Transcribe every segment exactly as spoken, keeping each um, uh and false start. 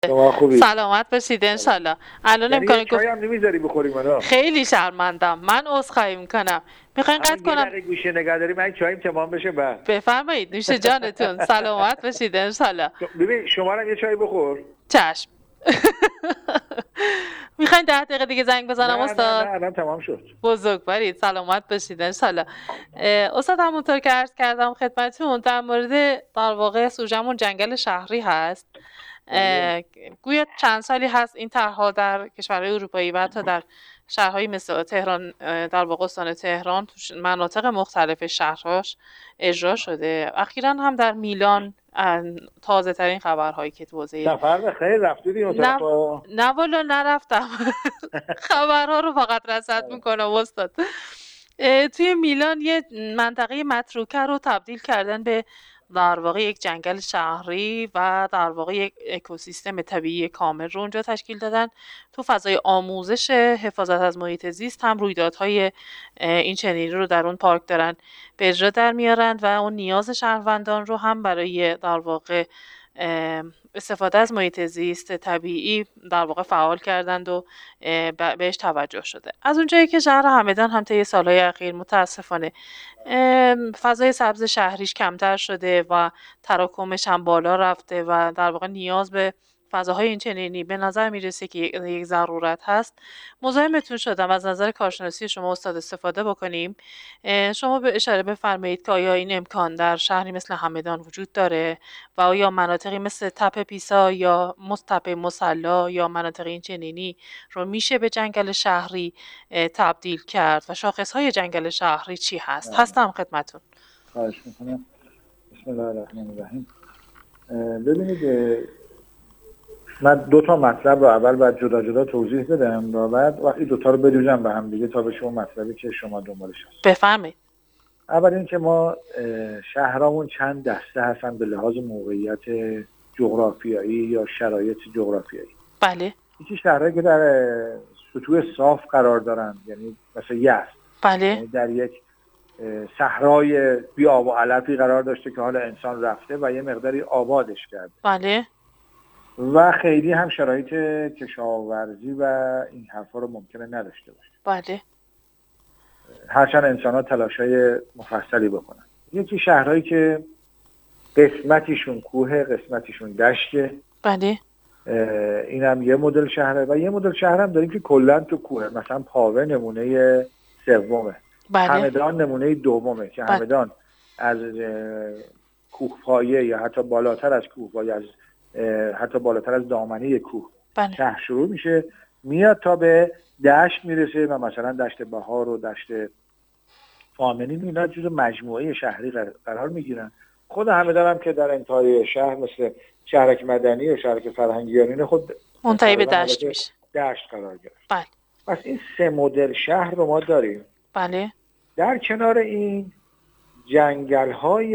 شما خوبی؟ سلامت باشید انشالله. الان یعنی یه امکان گفت چای هم نمیذاری بخوریم الان؟ خیلی شرمندم، من عذرخواهی میکنم. میخواین همون قطع یه کنم؟ دقیقه گوشه نگه داری، من چایم تمام بشه بعد. بفرمایید، نوش جانتون. سلامت باشید انشالله. ببین شما هم یه چای بخور. چشم. میخواین ده دقیقه دیگه زنگ بزنم نه نه نه استاد؟ الان تمام شد. بزرگوارید، سلامت باشید انشالله. اه، استاد همونطور که عرض کردم خدمتتون در مورد در واقع سوژمون جنگل شهری هست. بله. اه، گویا چند سالی هست این طرحها در کشورهای اروپایی و حتی در شهرهایی مثل تهران، اه، در واقع استان تهران تو مناطق مختلف شهرهاش اجرا شده. اخیراً هم در میلان تازه ترین خبرهایی که تو حوزه سفر به خیر رفتید اون نه طرفا؟ نه والا نرفتم. خبرها رو فقط رصد میکنم استاد. اه، توی میلان یه منطقه متروکه رو تبدیل کردن به در واقع یک جنگل شهری و در واقع یک اکوسیستم طبیعی کامل رو اونجا تشکیل دادن. تو فضای آموزش حفاظت از محیط زیست هم رویدادهای این چنینی رو در اون پارک دارن به اجرا در میارن و اون نیاز شهروندان رو هم برای در واقع استفاده از محیط زیست طبیعی در واقع فعال کردند و بهش توجه شده. از اونجایی که شهر همدان هم طی سالهای اخیر متاسفانه فضای سبز شهریش کمتر شده و تراکمش هم بالا رفته و در واقع نیاز به فضاهای این چنینی به نظر میرسه که یک ضرورت هست، مزاحمتون شدم از نظر کارشناسی شما استاد استفاده بکنیم. شما به اشاره بفرمایید که آیا این امکان در شهری مثل همدان وجود داره و آیا مناطقی مثل تپه پیسا یا تپه مصلا یا مناطق این چنینی رو میشه به جنگل شهری تبدیل کرد و شاخصهای جنگل شهری چی هست؟ هستم خدمتون. خواهش میکنم. بسم الله الرحمن الرحیم. ببینید من دو تا مطلب رو اول باید جدا جدا توضیح بدم و بعد وقتی دو تا رو بدوزم به هم دیگه تا به شما مطلبی که شما دنبالش هست. بفرمایید. اول این که ما شهرامون چند دسته هستن به لحاظ موقعیت جغرافیایی یا شرایط جغرافیایی. بله. یکی شهرهایی که در سطوح صاف قرار دارن، یعنی مثل یزد. بله. یعنی در یک صحرای بی آب و علفی قرار داشته که حالا انسان رفته و یه مقداری آبادش کرده. بله. و خیلی هم شرایط کشاورزی و این حرفا رو ممکنه نداشته باشه. بله. هرچند انسان ها تلاشای مفصلی بکنن. یکی شهرهایی که قسمتیشون کوه، قسمتیشون دشته. بله. این هم یه مدل شهره و یه مدل شهر هم داریم که کلا تو کوه. مثلا پاوه نمونه سومه. بله. همدان نمونه دومه که بله. همدان از کوه پایه یا حتی بالاتر از کوه پایه، از حتی بالاتر از دامنه کوه بله. شهر شروع میشه، میاد تا به دشت میرسه و مثلا دشت بهار و دشت فامنین اینا جزو مجموعه شهری قرار میگیرن. خود همدان هم که در انتهای شهر مثل شهرک مدنی و شهرک فرهنگیانین خود منتهی به دشت میشه، دشت قرار گرفت. بله. پس این سه مدل شهر رو ما داریم. بله. در کنار این جنگل‌های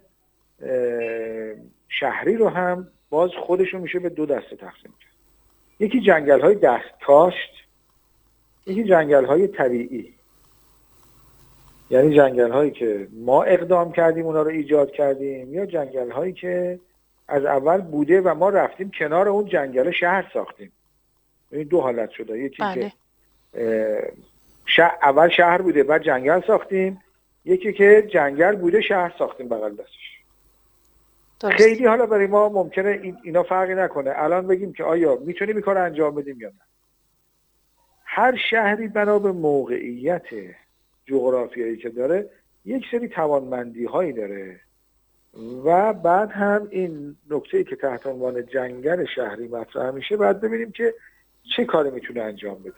شهری رو هم باز خودشون میشه به دو دسته تقسیم کرد. یکی جنگل‌های دستکاشت، یکی جنگل‌های طبیعی. یعنی جنگل‌هایی که ما اقدام کردیم اونا رو ایجاد کردیم، یا جنگل‌هایی که از اول بوده و ما رفتیم کنار اون جنگل شهر ساختیم. این دو حالت شده. یکی بله. که شهر اول شهر بوده بعد جنگل ساختیم، یکی که جنگل بوده شهر ساختیم بغل دستش. درست. خیلی حالا برای ما ممکنه این اینا فرقی نکنه الان بگیم که آیا میتونیم این کار انجام بدیم یا نه. هر شهری بنا به موقعیت جغرافیایی که داره یک سری توانمندی هایی داره و بعد هم این نکته‌ای که تحت عنوان جنگل شهری مطرح میشه بعد ببینیم که چه کاری میتونه انجام بده.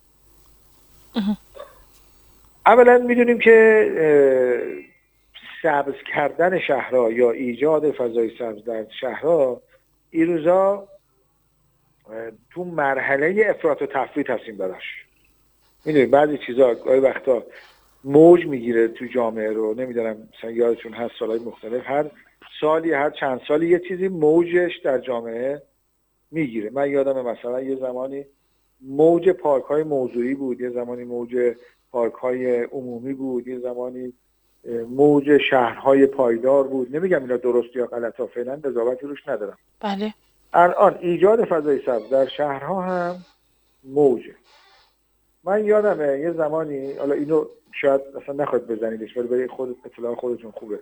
اولا میدونیم که سبز کردن شهرها یا ایجاد فضای سبز در شهرها این روزا تو مرحله افراط و تفریط هستیم براش. میدونید بعضی چیزا گاهی وقتا موج میگیره تو جامعه رو، نمیدونم مثلا یادتون هست سالهای مختلف هر سالی هر چند سالی یه چیزی موجش در جامعه میگیره. من یادم مثلا یه زمانی موج پارک های موضوعی بود، یه زمانی موج پارک های عمومی بود، یه زمانی موج شهرهای پایدار بود. نمیگم اینا درست یا غلط ها، فعلا قضاوتی روش ندارم. بله. الان ایجاد فضای سبز در شهرها هم موجه. من یادمه یه زمانی، حالا اینو شاید اصلا نخواهید بزنیدش ولی برای خود اطلاع خودتون خوبه،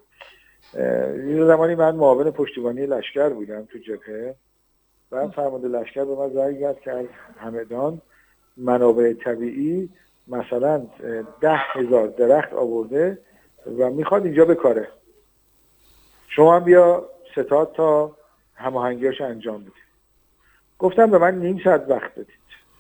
یه زمانی من معاون پشتیبانی لشکر بودم تو جبهه، بعد فرمانده لشکر به من زنگ زد که از همدان منابع طبیعی مثلا ده هزار درخت آورده و میخواد اینجا بکاره، شما هم بیا ستاد تا هماهنگیاش انجام بدید. گفتم به من نیم ساعت وقت بدید.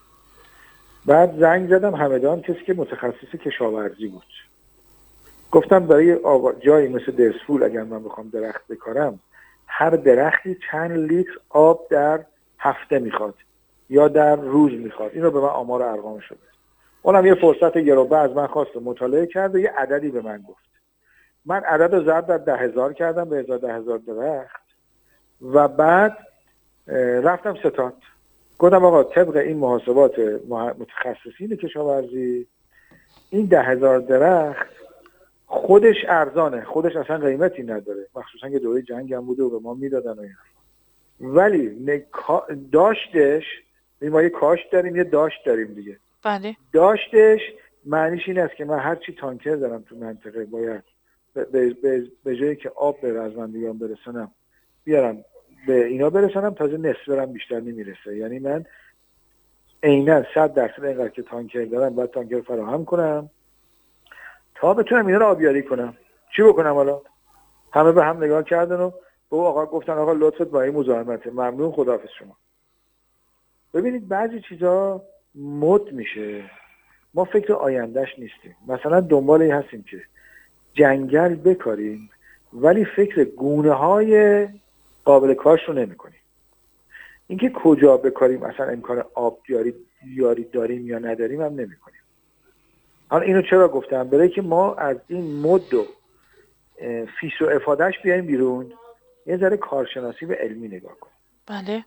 بعد زنگ زدم همدان، کسی که متخصص کشاورزی بود. گفتم برای آوا... جایی مثل درسفول اگر من بخوام درخت بکارم، هر درختی چند لیتر آب در هفته میخواد یا در روز میخواد. اینو به من آمار ارقام شده. اونم یه فرصت گروبه از من خواست و مطالعه کرد و یه عددی به من گفت. من عدد رو ضرب در ده هزار کردم به هزار ده هزار درخت و بعد رفتم ستاد. گفتم آقا طبق این محاسبات متخصصین کشاورزی این ده هزار درخت خودش ارزانه، خودش اصلا قیمتی نداره، مخصوصا که دوره جنگ هم بوده و به ما میدادن و اینا، ولی داشتش، ما یه کاش داریم یه داشت داریم دیگه. بله. داشتش معنیش این است که من هر چی تانکر دارم تو منطقه باید به, به, به جایی که آب به رزمندگان برسونم بیارم به اینا برسونم، تازه نصف برم بیشتر نمیرسه. یعنی من عیناً صد درصد اینقدر که تانکر دارم باید تانکر فراهم کنم تا بتونم اینا رو آبیاری کنم. چی بکنم حالا؟ همه به هم نگاه کردن و به آقا گفتن آقا لطفت با این مزاحمته، ممنون، خداحافظ شما. ببینید بعضی چیزا مد میشه، ما فکر آیندهش نیستیم. مثلا دنبال این هستیم که جنگل بکاریم ولی فکر گونه های قابل کارش رو نمی کنیم. اینکه کجا بکاریم، اصلا امکان آب دیاری دیاری داریم یا نداریم هم نمی کنیم. حالا اینو چرا گفتم؟ برای که ما از این مد و فیس و افادهش بیایم بیرون، یه ذره کارشناسی و علمی نگاه کنیم. بله.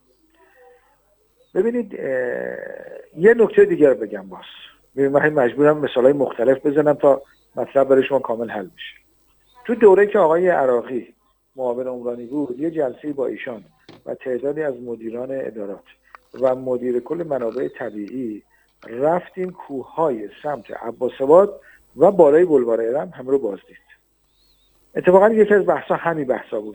ببینید یه نکته دیگه رو بگم باز. ببینید من مجبورم مثالای مختلف بزنم تا مطلب برای شما کامل حل بشه. تو دوره که آقای عراقی معاون عمرانی بود، یه جلسه با ایشان و تعدادی از مدیران ادارات و مدیر کل منابع طبیعی رفتیم کوههای سمت عباس‌آباد و بالای بلوار ارم همه رو بازدید. اتفاقا یکی از بحثا همین بحثا بود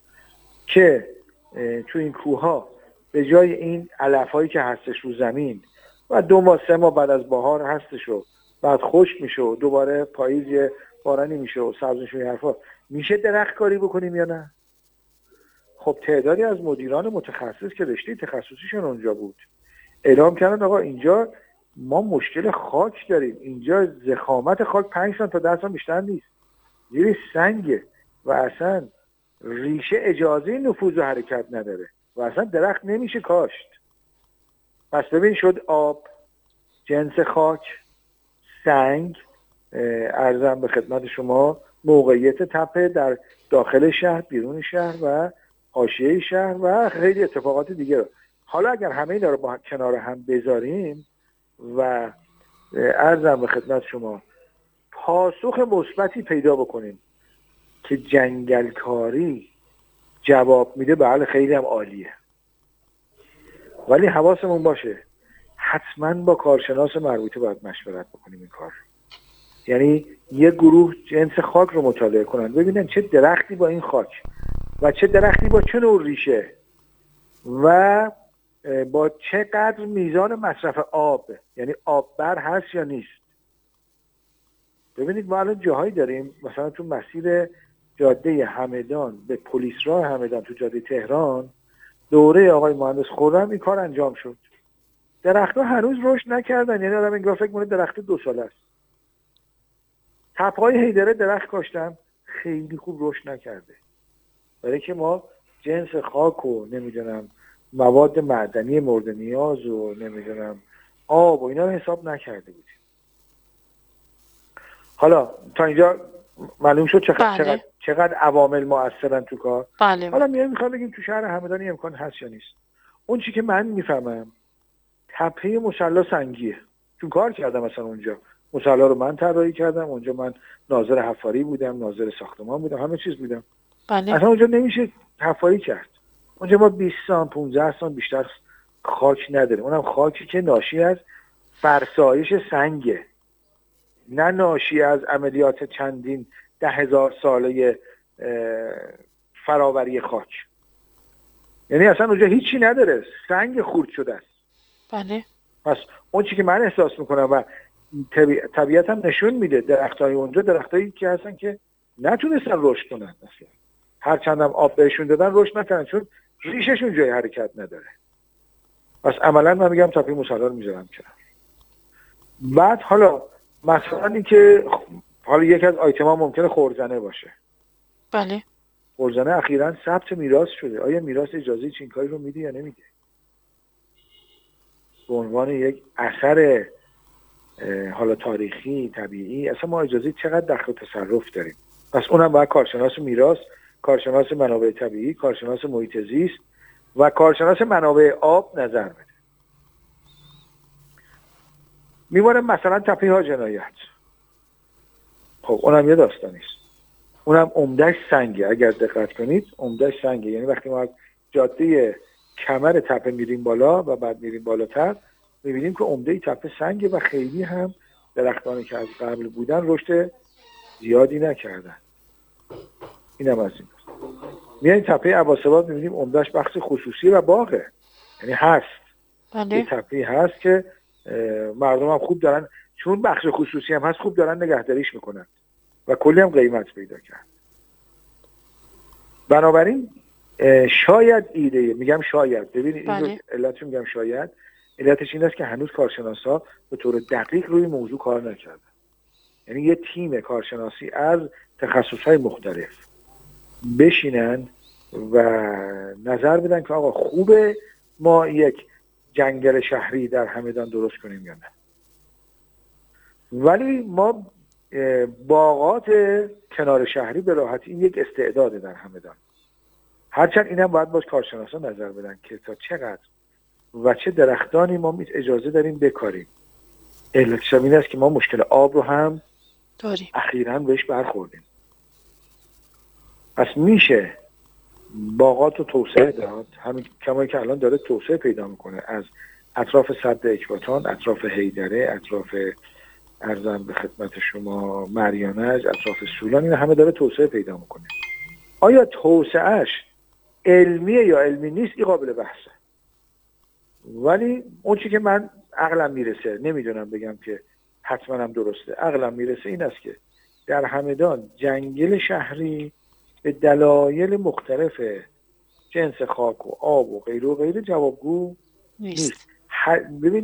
که تو این کوهها به جای این علف‌هایی که هستش رو زمین و دو ماه سه ماه بعد از بهار هستش و بعد خشک میشه و دوباره پاییز بارانی میشه و سبز میشه، این حرفا میشه درخت کاری بکنیم یا نه؟ خب تعدادی از مدیران متخصص که رشته تخصصیشون اونجا بود اعلام کردن آقا اینجا ما مشکل خاک داریم، اینجا ضخامت خاک پنج سانتی تا ده سانتی بیشتر نیست، زیر سنگه و اصلا ریشه اجازه نفوذ و حرکت نداره و اصلا درخت نمیشه کاشت. پس ببین شد آب، جنس خاک، سنگ، عرضم به خدمت شما موقعیت تپه در داخل شهر، بیرون شهر و حاشیه شهر و خیلی اتفاقات دیگه. حالا اگر همه اینا رو با کنار هم بذاریم و عرضم به خدمت شما پاسخ مثبتی پیدا بکنیم که جنگلکاری جواب میده، بله خیلی هم عالیه، ولی حواسمون باشه حتما با کارشناس مربوطه باید مشورت بکنیم این کار. یعنی یه گروه جنس خاک رو مطالعه کنن ببینن چه درختی با این خاک و چه درختی با چه نوع ریشه و با چقدر میزان مصرف آب، یعنی آب بر هست یا نیست. ببینید ما الان جاهایی داریم مثلا تو مسیر جاده همدان به پلیس راه همدان تو جاده تهران دوره آقای مهندس خرم این کار انجام شد. درخت‌ها هنوز رشد نکردن، یعنی آدم انگار فکر کنه درخت دو ساله است. تپه‌های حیدره درخت کاشتن خیلی خوب رشد نکرده، برای که ما جنس خاک و نمیدونم مواد معدنی مورد نیاز و نمیدونم آب و اینا رو حساب نکرده بودیم. حالا تا اینجا معلوم شد چقدر بله. چقدر چقدر عوامل مؤثرن تو کار. بله. حالا میایم میخوام بگیم تو شهر همدان امکان هست یا نیست. اون چی که من میفهمم تپه مصلی سنگیه، چون کار کردم مثلا اونجا مصلی رو من طراحی کردم، اونجا من ناظر حفاری بودم، ناظر ساختمان بودم، همه چیز بودم. بله. اصلا اونجا نمیشه حفاری کرد. اونجا ما بیست سانت پانزده سانت بیشتر خاک نداریم. اونم خاکی که ناشی از فرسایش سنگه، نه ناشی از عملیات چندین ده هزار ساله فراوری خاک. یعنی اصلا اونجا هیچی نداره، سنگ خورد شده است. بله. پس اون چی که من احساس میکنم و طبیع... طبیعت هم نشون میده، درختای اونجا درختایی که هستن که نتونستن رشد کنن اصلا، هرچند هم آب بهشون دادن رشد نکنن چون ریششون جای حرکت نداره. پس عملا من میگم تپه موسی رو میذارم کنار. بعد حالا مثلا این که حالا یک از آیتما ممکنه خرزنه باشه. بله. خرزنه اخیراً ثبت میراث شده. آیا میراث اجازه چین کاری رو میده یا نمیده؟ به عنوان یک اثر حالا تاریخی طبیعی اصلا ما اجازه چقدر دخل و تصرف داریم؟ پس اونم باید کارشناس میراث، کارشناس منابع طبیعی، کارشناس محیط زیست و کارشناس منابع آب نظر بده. میمونه مثلا تپه ها جنایت. خب اونم یه داستانی است. اونم عمده‌اش سنگه. اگر دقت کنید عمده‌اش سنگه. یعنی وقتی ما از جاده کمر تپه میریم بالا و بعد میریم بالاتر میبینیم که عمده تپه سنگه و خیلی هم درختانی که از قبل بودن رشد زیادی نکردن. اینم از این است. میاییم تپه عباس‌آباد میبینیم عمده‌اش بخش خصوصی و باغه. یعنی هست. بله. یه تپه هست که مردم هم خوب دارن، چون بخش خصوصی هم هست خوب دارن نگهداریش میکنن و کلی هم قیمت پیدا کرد. بنابراین شاید ایده، میگم شاید، ببینید بله. این علتش میگم شاید، علتش این است که هنوز کارشناسا به طور دقیق روی موضوع کار نکردن. یعنی یه تیم کارشناسی از تخصصهای مختلف بشینن و نظر بدن که آقا خوبه ما یک جنگل شهری در همدان درست کنیم یا نه. ولی ما باغات کنار شهری به راحتی این یک استعداده در همدان. هرچند اینم باید باز کارشناسا نظر بدن که تا چقدر و چه درختانی ما اجازه داریم بکاریم. علتش این است که ما مشکل آب رو هم داریم. اخیراً بهش برخوردیم. پس میشه باغات رو توسعه داد، همین کمایی که الان داره توسعه پیدا میکنه، از اطراف سد اکباتان، اطراف حیدره، اطراف ارزم به خدمت شما مریانج، اطراف سولان، این همه داره توسعه پیدا میکنه. آیا توسعهش علمیه یا علمی نیست؟ این قابل بحثه. ولی اون چی که من عقلم میرسه، نمیدونم بگم که حتما هم درسته، عقلم میرسه این است که در همدان جنگل شهری به دلایل مختلف جنس خاک و آب و غیره و غیره جوابگو نیست, نیست. ببین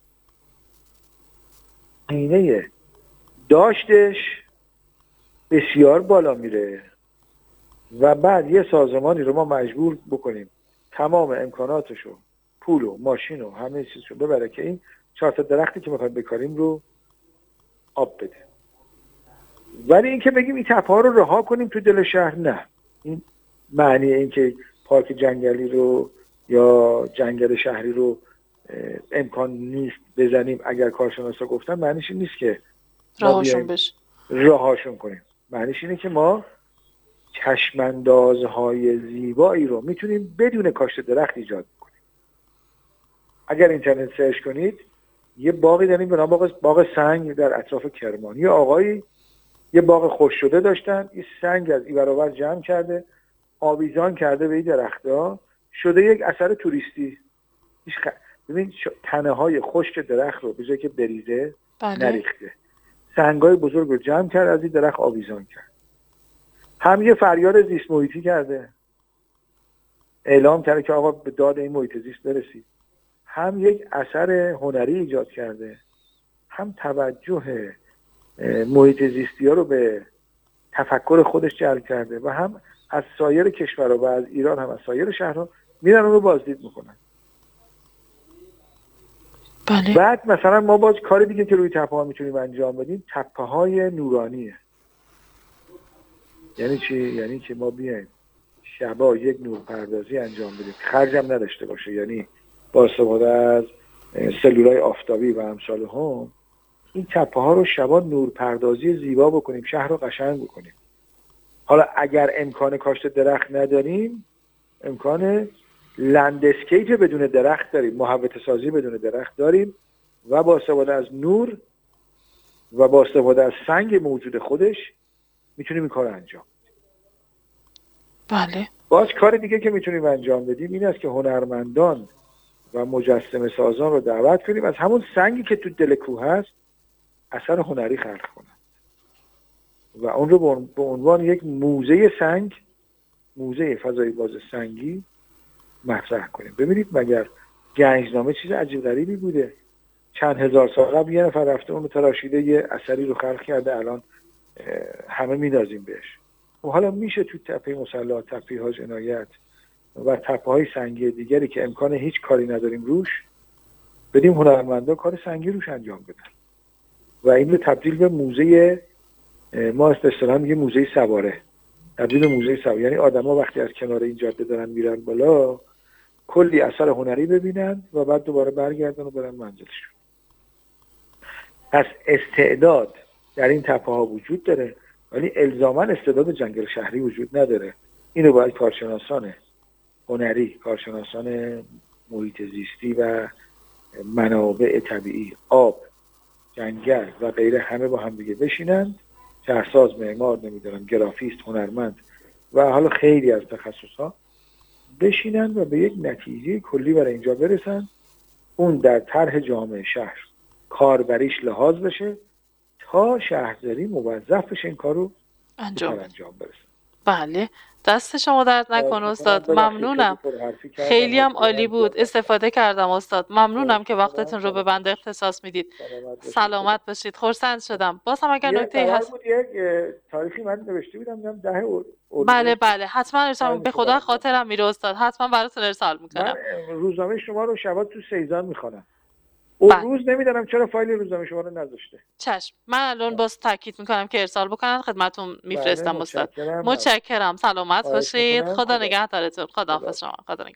هزینه داشتش بسیار بالا میره و بعد یه سازمانی رو ما مجبور بکنیم تمام امکاناتشو، پول و ماشین و همه چیزشو ببره که این چهار تا درختی که میخوایم بکاریم رو آب بده. ولی این که بگیم این تپه ها رو رها کنیم تو دل شهر، نه. این معنی این که پارک جنگلی رو یا جنگل شهری رو امکان نیست بزنیم اگر کارشناسا گفتن، معنیش این نیست که رهاشون بشه، رهاشون کنیم. معنیش اینه که ما چشماندازهای زیبایی رو میتونیم بدون کاشت درخت ایجاد کنیم. اگر اینترنت سرچ کنید یه باغی داریم به نام باغ باغ سنگ در اطراف کرمان. یه آقایی یه باغ خوش شده داشتن، این سنگ از این برابر جمع کرده، آویزان کرده به این درخت‌ها، شده یک اثر توریستی. خ... ببین ش... تنه های خشک درخت رو به جای که بریزه بله. نریخته، سنگ‌های بزرگ رو جمع کرد، از این درخت آویزان کرد. هم یه فریاد زیست محیطی کرده، اعلام کرده که آقا به داد این محیط زیست برسید. هم یک اثر هنری ایجاد کرده، هم توجه محیط زیستی ها رو به تفکر خودش جلب کرده و هم از سایر کشورها و از ایران هم از سایر شهرها میرن اون رو بازدید میکنن. بله. بعد مثلا ما باز کار دیگه که روی تپه ها میتونیم انجام بدیم تپه های نورانیه. یعنی چی؟ یعنی که ما بیایم شبا یک نور پردازی انجام بدیم، خرجم نداشته باشه، یعنی با استفاده از سلولای آفتابی و امثال هم این تپه ها رو شبا نور پردازی زیبا بکنیم، شهر رو قشنگ بکنیم. حالا اگر امکان کاشت درخت نداریم امکان لندسکیپ بدون درخت داریم، محوطه سازی بدون درخت داریم و با استفاده از نور و با استفاده از سنگ موجود خودش میتونیم این کار رو انجام بدیم. بله. باز کار دیگه که میتونیم انجام بدیم این است که هنرمندان و مجسمه سازان رو دعوت کنیم از همون سنگی که تو دل کوه هست اثر هنری خلق کنن و اون رو به عنوان یک موزه سنگ، موزه فضای باز سنگی مطرح کنیم. ببینید مگر گنجنامه چیز عجیب غریبی بوده؟ چند هزار سال قبل یه نفر رفته اون رو تراشیده یه اثری رو خلق کرده، الان همه می‌نازیم بهش. و حالا میشه تو تپه مصلی، تپه حاج عنایت و تپه‌های سنگی دیگری که امکان هیچ کاری نداریم روش، بدیم هنرمندا کار سنگی روش انجام بدن و این رو تبدیل به موزه، ما اصطلاحاً میگیم موزه سواره، تبدیل به موزه سواره. یعنی آدما وقتی از کنار این جاده دارن میرن بالا کلی اثر هنری ببینن و بعد دوباره برگردن و برن منزلشون. پس استعداد در این تپه‌ها وجود داره ولی الزاماً استعداد جنگل شهری وجود نداره. اینو باید کارشناسان هنری، کارشناسان محیط زیستی و منابع طبیعی، آب، جنگل و غیره همه با هم دیگه بشینن، شهرساز، معمار، نمیدونم گرافیست، هنرمند و حالا خیلی از تخصصها بشینن و به یک نتیجه کلی برای اینجا برسن، اون در طرح جامعه شهر کاربریش لحاظ بشه تا شهرداری موظف بشه این کارو انجام انجام برسه. بله، دست شما درد نکنه استاد، ممنونم. خیلی هم عالی بود، استفاده کردم استاد. ممنونم که وقتتون رو به بنده اختصاص میدید. سلامت باشید. خرسند شدم. باز هم اگر نکته‌ای هست یک تاریخی من نوشته بودم میگم ده بله بله حتما ارسال، به خدا خاطرم میره استاد، حتما براتون ارسال میکنم. من روزنامه شما رو شبا تو سیزان میخوانم. اون بله. روز نمیدونم چرا فایل روزنامه شما رو نذاشته. چشم، من الان باز تاکید میکنم که ارسال بکنن، خدمتتون میفرستم استاد. متشکرم. سلامت باشید. خدا نگهدارتون. خداحافظ شما. خدا نگهدار.